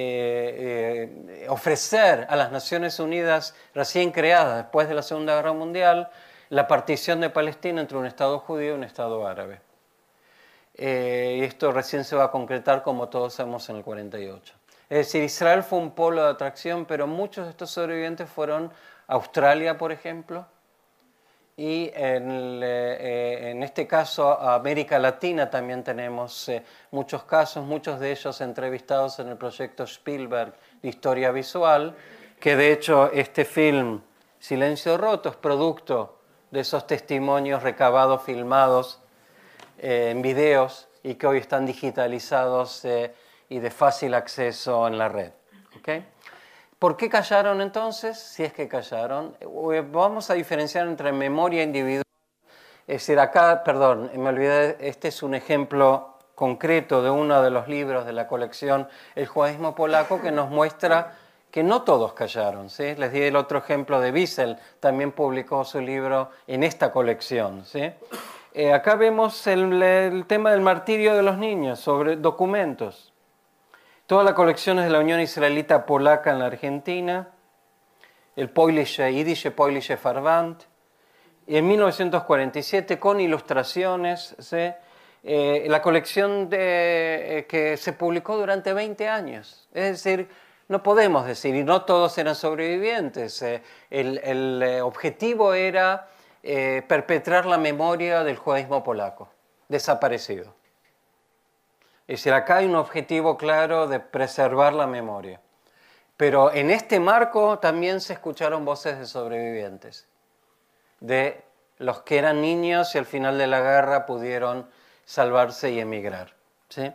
ofrecer a las Naciones Unidas recién creadas después de la Segunda Guerra Mundial la partición de Palestina entre un Estado judío y un Estado árabe. Y esto recién se va a concretar, como todos sabemos, en el 48. Es decir, Israel fue un polo de atracción, pero muchos de estos sobrevivientes fueron a Australia, por ejemplo, y en este caso a América Latina también tenemos muchos casos, muchos de ellos entrevistados en el proyecto Spielberg de Historia Visual, que de hecho este film Silencio Roto es producto de esos testimonios recabados, filmados en videos, y que hoy están digitalizados y de fácil acceso en la red. ¿Okay? ¿Por qué callaron entonces? Si es que callaron. Vamos a diferenciar entre memoria individual. Es decir, acá, perdón, me olvidé, este es un ejemplo concreto de uno de los libros de la colección El judaísmo polaco, que nos muestra que no todos callaron, ¿sí? Les di el otro ejemplo de Wiesel, también publicó su libro en esta colección, ¿sí? Acá vemos el tema del martirio de los niños, sobre documentos. Toda la colección es de la Unión Israelita Polaca en la Argentina, el Yidische Polnische Verband, y en 1947, con ilustraciones, ¿sí? La colección que se publicó durante 20 años. Es decir, no podemos decir, y no todos eran sobrevivientes, el objetivo era perpetrar la memoria del judaísmo polaco, desaparecido. Es decir, acá hay un objetivo claro de preservar la memoria. Pero en este marco también se escucharon voces de sobrevivientes, de los que eran niños y al final de la guerra pudieron salvarse y emigrar, ¿sí?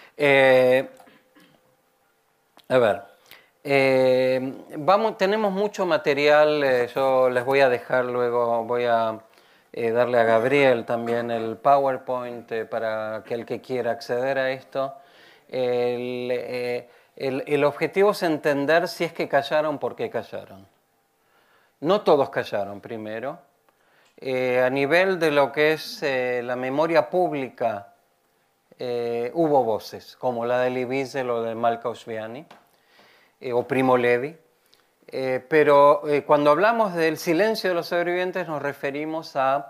Tenemos mucho material, yo les voy a dejar luego, voy a darle a Gabriel también el PowerPoint para aquel que quiera acceder a esto. El objetivo es entender si es que callaron, por qué callaron. No todos callaron primero. A nivel de lo que es la memoria pública, hubo voces, como la de Elie Wiesel o de Malka Oshbiani, o Primo Levi. Pero cuando hablamos del silencio de los sobrevivientes nos referimos a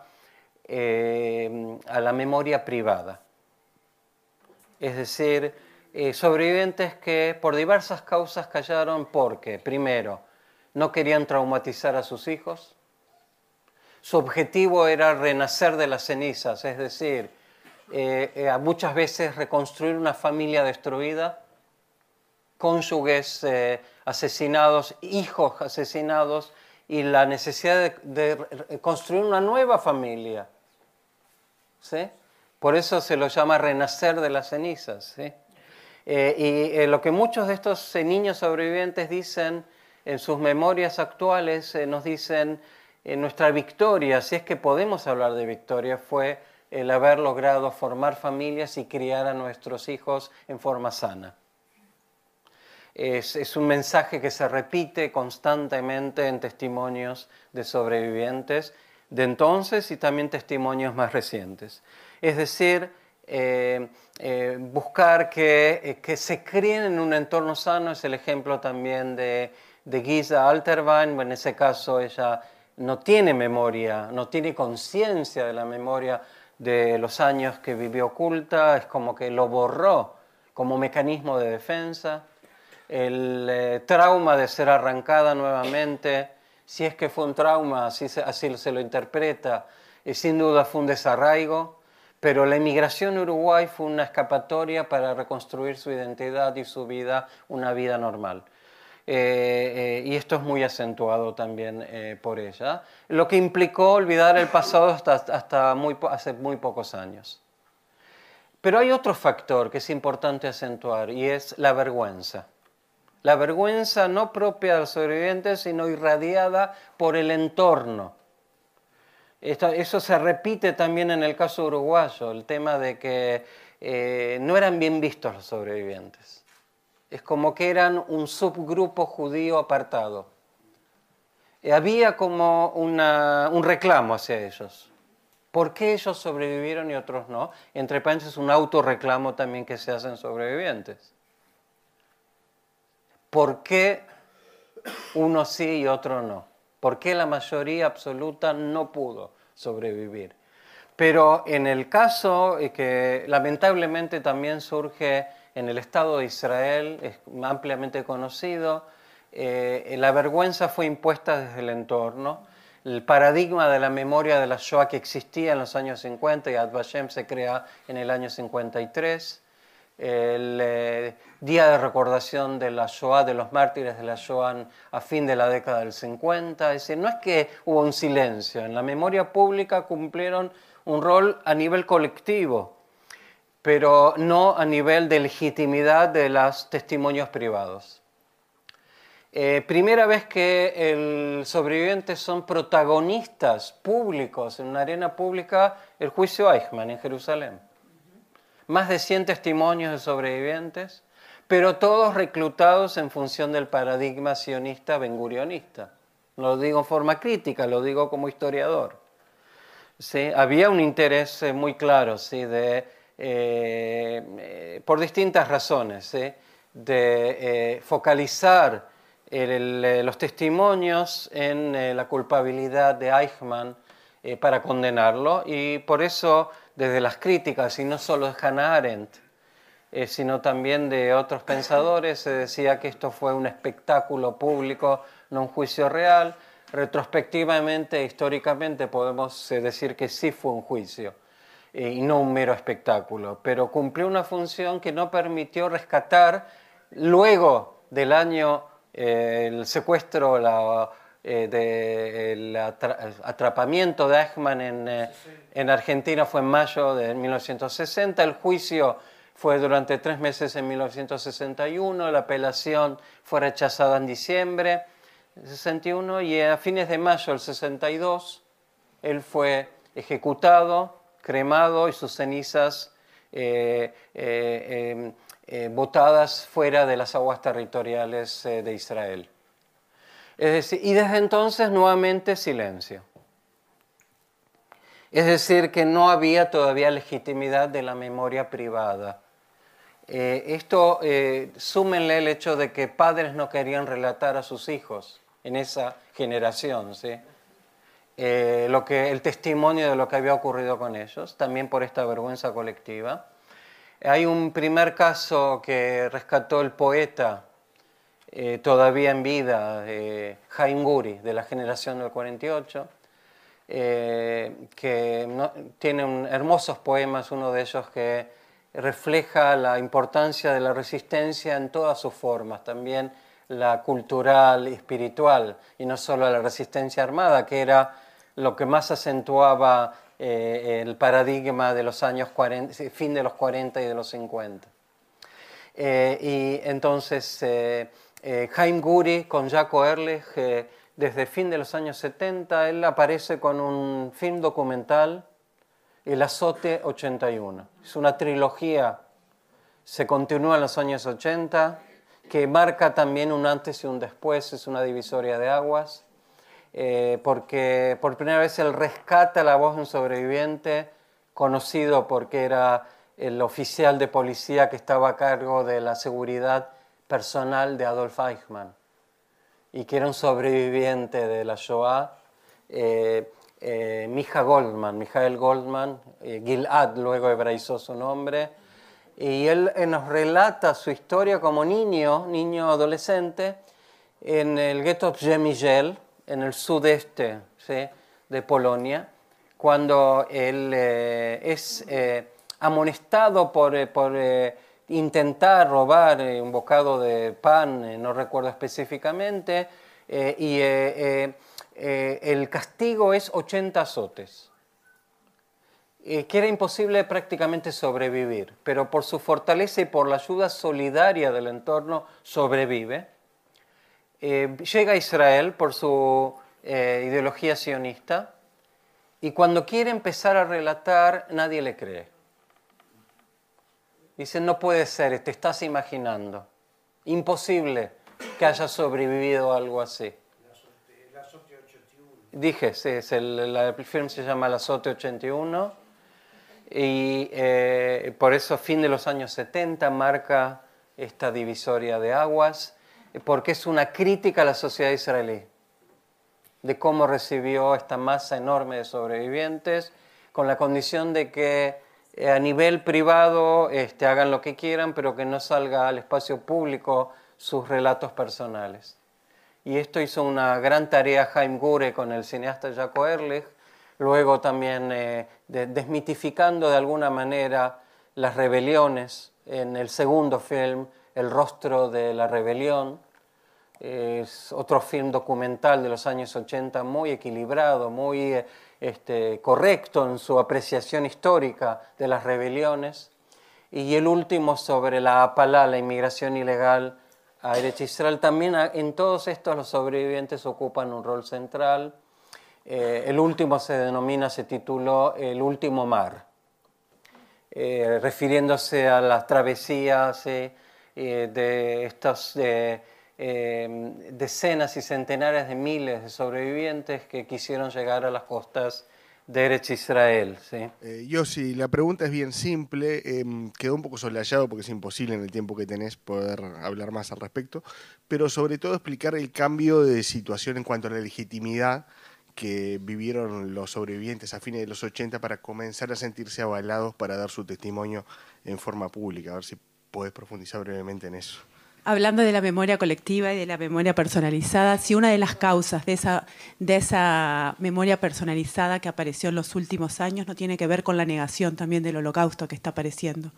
la memoria privada. Es decir, sobrevivientes que por diversas causas callaron porque, primero, no querían traumatizar a sus hijos. Su objetivo era renacer de las cenizas, es decir, muchas veces reconstruir una familia destruida, cónyuges asesinados, hijos asesinados, y la necesidad de construir una nueva familia. ¿Sí? Por eso se lo llama renacer de las cenizas. ¿Sí? Lo que muchos de estos niños sobrevivientes dicen en sus memorias actuales, nos dicen, nuestra victoria, si es que podemos hablar de victoria, fue el haber logrado formar familias y criar a nuestros hijos en forma sana. Es un mensaje que se repite constantemente en testimonios de sobrevivientes de entonces y también testimonios más recientes. Es decir, buscar que se críen en un entorno sano es el ejemplo también de Giza Alterwein. En ese caso ella no tiene memoria, no tiene conciencia de la memoria de los años que vivió oculta, es como que lo borró como mecanismo de defensa. El trauma de ser arrancada nuevamente, si es que fue un trauma, así se lo interpreta, sin duda fue un desarraigo, pero la emigración a Uruguay fue una escapatoria para reconstruir su identidad y su vida, una vida normal. Y esto es muy acentuado también por ella, lo que implicó olvidar el pasado hasta hace muy pocos años. Pero hay otro factor que es importante acentuar y es la vergüenza. La vergüenza no propia de los sobrevivientes, sino irradiada por el entorno. Eso se repite también en el caso uruguayo, el tema de que no eran bien vistos los sobrevivientes. Es como que eran un subgrupo judío apartado. Había como un reclamo hacia ellos. ¿Por qué ellos sobrevivieron y otros no? Entre paréntesis, un autorreclamo también que se hacen sobrevivientes. ¿Por qué uno sí y otro no? ¿Por qué la mayoría absoluta no pudo sobrevivir? Pero en el caso que lamentablemente también surge en el Estado de Israel, es ampliamente conocido, la vergüenza fue impuesta desde el entorno. El paradigma de la memoria de la Shoah que existía en los años 50, y Yad Vashem se crea en el año 53, el día de recordación de la Shoah, de los mártires de la Shoah a fin de la década del 50. Es decir, no es que hubo un silencio, en la memoria pública cumplieron un rol a nivel colectivo, pero no a nivel de legitimidad de los testimonios privados. Primera vez que los sobrevivientes son protagonistas públicos en una arena pública, el juicio Eichmann en Jerusalén. Más de 100 testimonios de sobrevivientes, pero todos reclutados en función del paradigma sionista ben-gurionista. No lo digo en forma crítica, lo digo como historiador. ¿Sí? Había un interés muy claro, ¿sí? Por distintas razones, ¿sí? De focalizar los testimonios en la culpabilidad de Eichmann para condenarlo, y por eso desde las críticas, y no solo de Hannah Arendt, sino también de otros pensadores, se decía que esto fue un espectáculo público, no un juicio real. Retrospectivamente, históricamente, podemos decir que sí fue un juicio y no un mero espectáculo, pero cumplió una función que no permitió rescatar, luego del año, el secuestro, el atrapamiento de Eichmann en Argentina fue en mayo de 1960, el juicio fue durante 3 meses en 1961, la apelación fue rechazada en diciembre del 61 y a fines de mayo del 62 él fue ejecutado, cremado y sus cenizas botadas fuera de las aguas territoriales de Israel. Es decir, y desde entonces nuevamente silencio. Es decir, que no había todavía legitimidad de la memoria privada. Esto súmenle el hecho de que padres no querían relatar a sus hijos en esa generación, ¿sí? El testimonio de lo que había ocurrido con ellos, también por esta vergüenza colectiva. Hay un primer caso que rescató el poeta todavía en vida, Haim Guri, de la generación del 48, que tiene hermosos poemas, uno de ellos que refleja la importancia de la resistencia en todas sus formas, también la cultural y espiritual, y no solo la resistencia armada, que era lo que más acentuaba el paradigma de los años 40, fin de los 40 y de los 50. Y entonces Haim Guri con Jaco Ehrlich, desde el fin de los años 70, él aparece con un film documental, El Azote 81. Es una trilogía, se continúa en los años 80, que marca también un antes y un después, es una divisoria de aguas, porque por primera vez él rescata la voz de un sobreviviente conocido porque era el oficial de policía que estaba a cargo de la seguridad personal de Adolf Eichmann y que era un sobreviviente de la Shoah, Mijael Goldman, Gilad luego hebraizó su nombre, y él nos relata su historia como niño adolescente, en el gueto Przemyśl, en el sudeste, ¿sí?, de Polonia, cuando él es amonestado por intentar robar un bocado de pan, no recuerdo específicamente, y el castigo es 80 azotes. Que era imposible prácticamente sobrevivir, pero por su fortaleza y por la ayuda solidaria del entorno sobrevive. Llega a Israel por su ideología sionista y cuando quiere empezar a relatar nadie le cree. Dicen, no puede ser, te estás imaginando. Imposible que haya sobrevivido algo así. El Azote 81. Dije, sí, el film se llama El Azote 81 y por eso fin de los años 70 marca esta divisoria de aguas, porque es una crítica a la sociedad israelí, de cómo recibió esta masa enorme de sobrevivientes, con la condición de que a nivel privado hagan lo que quieran, pero que no salga al espacio público sus relatos personales. Y esto hizo una gran tarea Haim Guri con el cineasta Jaco Ehrlich, luego también desmitificando de alguna manera las rebeliones. En el segundo film, El rostro de la rebelión, es otro film documental de los años 80 muy equilibrado, muy correcto en su apreciación histórica de las rebeliones. Y el último sobre la Apalá, la inmigración ilegal a Eretz Israel. También en todos estos los sobrevivientes ocupan un rol central. El último se tituló El último mar, refiriéndose a las travesías de estas decenas y centenares de miles de sobrevivientes que quisieron llegar a las costas de Eretz Israel. ¿Sí? Yossi, la pregunta es bien simple, quedó un poco soslayado porque es imposible en el tiempo que tenés poder hablar más al respecto, pero sobre todo explicar el cambio de situación en cuanto a la legitimidad que vivieron los sobrevivientes a fines de los 80 para comenzar a sentirse avalados para dar su testimonio en forma pública. A ver si podés profundizar brevemente en eso. Hablando de la memoria colectiva y de la memoria personalizada, si una de las causas de esa memoria personalizada que apareció en los últimos años no tiene que ver con la negación también del holocausto que está apareciendo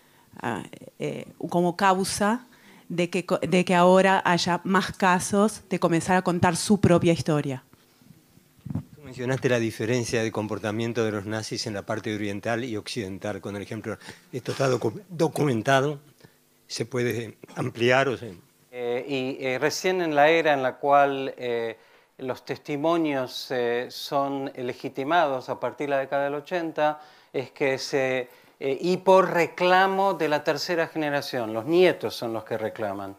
como causa de que ahora haya más casos de comenzar a contar su propia historia. Tú mencionaste la diferencia de comportamiento de los nazis en la parte oriental y occidental, con el ejemplo, esto está documentado. ¿Se puede ampliar? Recién en la era en la cual los testimonios son legitimados a partir de la década del 80, es que y por reclamo de la tercera generación, los nietos son los que reclaman.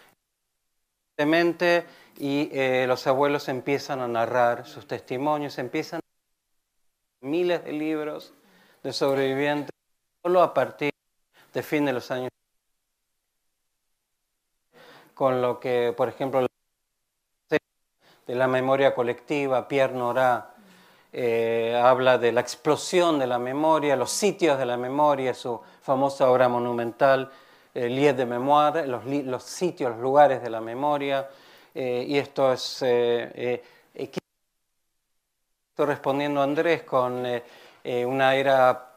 Y los abuelos empiezan a narrar sus testimonios, empiezan a miles de libros de sobrevivientes, solo a partir de fin de los años, con lo que, por ejemplo, de la memoria colectiva, Pierre Nora habla de la explosión de la memoria, los sitios de la memoria, su famosa obra monumental, Lieux de Mémoire, los sitios, los lugares de la memoria, y esto es, estoy respondiendo a Andrés con una era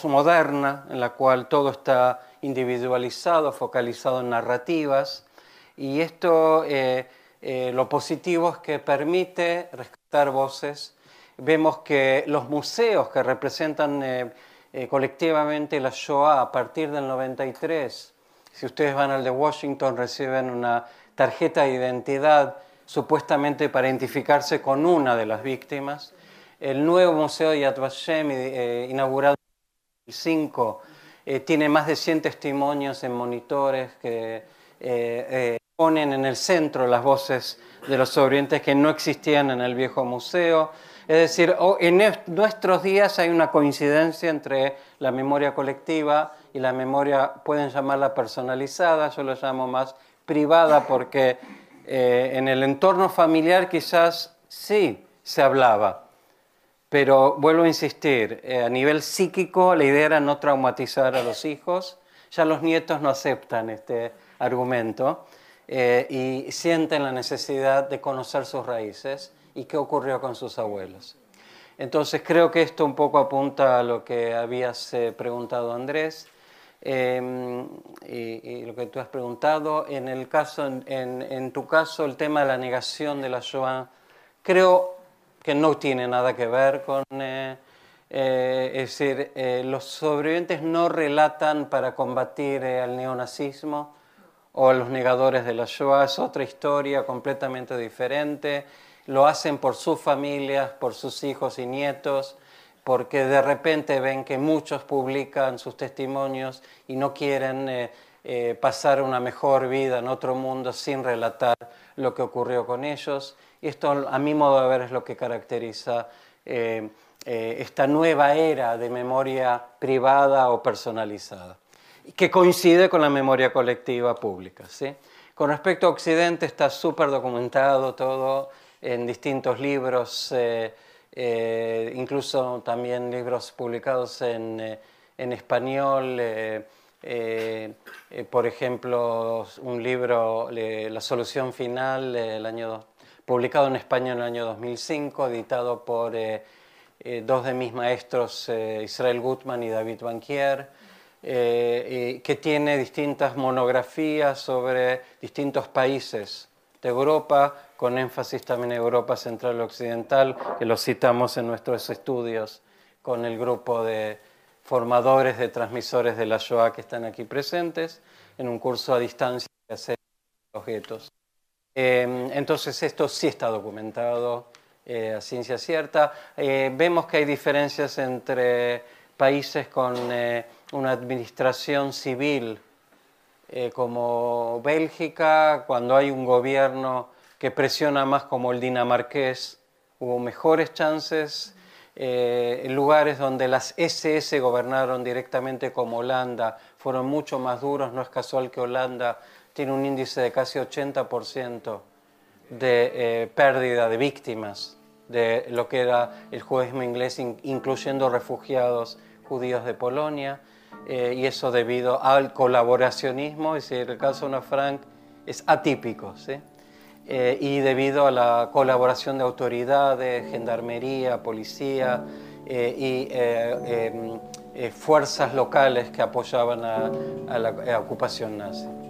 postmoderna en la cual todo está individualizado, focalizado en narrativas, Y esto, lo positivo es que permite rescatar voces. Vemos que los museos que representan colectivamente la Shoah a partir del 93, si ustedes van al de Washington, reciben una tarjeta de identidad supuestamente para identificarse con una de las víctimas. El nuevo Museo de Yad Vashem, inaugurado en 2005, tiene más de 100 testimonios en monitores que ponen en el centro las voces de los sobrevivientes que no existían en el viejo museo. Es decir, en nuestros días hay una coincidencia entre la memoria colectiva y la memoria, pueden llamarla personalizada, yo lo llamo más privada porque en el entorno familiar quizás sí se hablaba, pero vuelvo a insistir, a nivel psíquico la idea era no traumatizar a los hijos, ya los nietos no aceptan este argumento y sienten la necesidad de conocer sus raíces y qué ocurrió con sus abuelos. Entonces creo que esto un poco apunta a lo que habías preguntado, Andrés, y lo que tú has preguntado. En tu caso, el tema de la negación de la Shoah, creo que no tiene nada que ver con... es decir, los sobrevivientes no relatan para combatir al neonazismo o a los negadores de la Shoah, es otra historia completamente diferente. Lo hacen por sus familias, por sus hijos y nietos, porque de repente ven que muchos publican sus testimonios y no quieren pasar una mejor vida en otro mundo sin relatar lo que ocurrió con ellos. Y esto, a mi modo de ver, es lo que caracteriza esta nueva era de memoria privada o personalizada, que coincide con la memoria colectiva pública, ¿sí? Con respecto a Occidente, está súper documentado todo en distintos libros, incluso también libros publicados en español, por ejemplo, un libro, La solución final, publicado en español en el año 2005, editado por dos de mis maestros, Israel Gutman y David Bankier, que tiene distintas monografías sobre distintos países de Europa, con énfasis también en Europa Central y Occidental, que lo citamos en nuestros estudios con el grupo de formadores de transmisores de la Shoah que están aquí presentes, en un curso a distancia que hace objetos. Entonces esto sí está documentado a ciencia cierta. Vemos que hay diferencias entre países con una administración civil, como Bélgica, cuando hay un gobierno que presiona más como el dinamarqués, hubo mejores chances. En lugares donde las SS gobernaron directamente como Holanda, fueron mucho más duros. No es casual que Holanda tiene un índice de casi 80% de pérdida de víctimas de lo que era el judaísmo inglés, incluyendo refugiados judíos de Polonia, y eso debido al colaboracionismo. Es decir, el caso de Ana Frank es atípico, ¿sí? Y debido a la colaboración de autoridades, gendarmería, policía y fuerzas locales que apoyaban a la ocupación nazi.